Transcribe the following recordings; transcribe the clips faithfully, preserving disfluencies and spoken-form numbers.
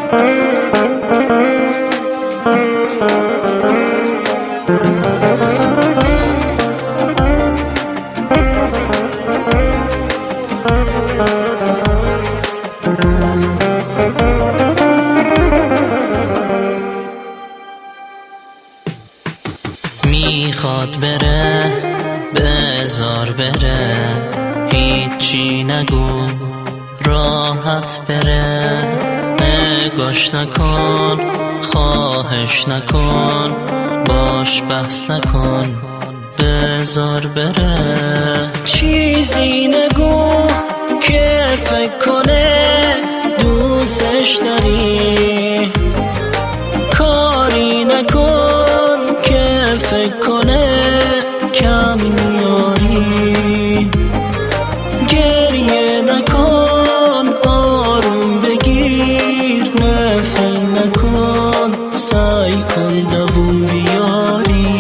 میخواد بره بذار بره، هیچی نگو راحت بره، نگاش نکن خواهش نکن، باش بحث نکن بذار بره. چیزی نگو که فکر کنه دوستش داری، کاری نکن که فکر کنه کم میاری، گریه نکن آروم بگیر، نفرین نکن سعی کن دووم بیاری.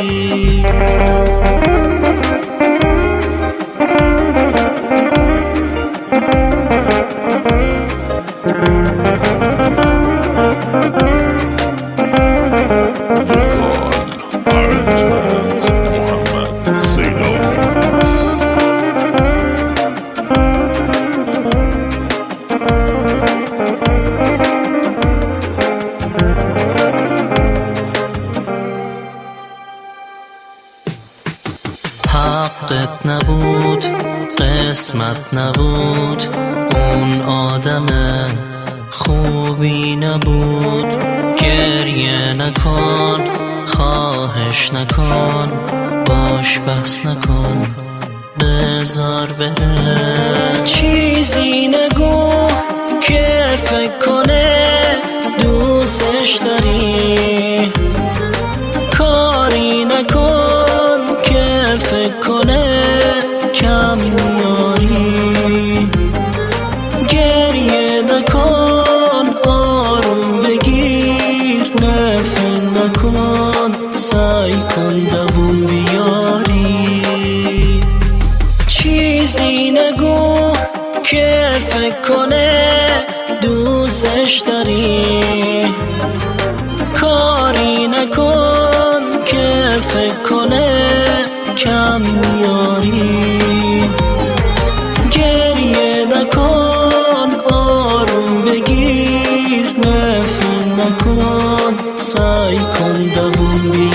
حقت نبود قسمت نبود، اون آدم خوبی نبود، گریه نکن خواهش نکن، باش بحث نکن بذار بره. چیزی نگو که فکر کنه دوستش داری، کاری نکن که فکر کنه کم میاری، گریه نکن آروم بگیر، نفرین نکن سعی کن دووم بیاری. چیزی نگو که فکر کنه دوستش داری، کاری نکن که فکر کنه کم میاری، گریه نکن آروم بگیر، نفرین نکن سعی کن دووم بیاری.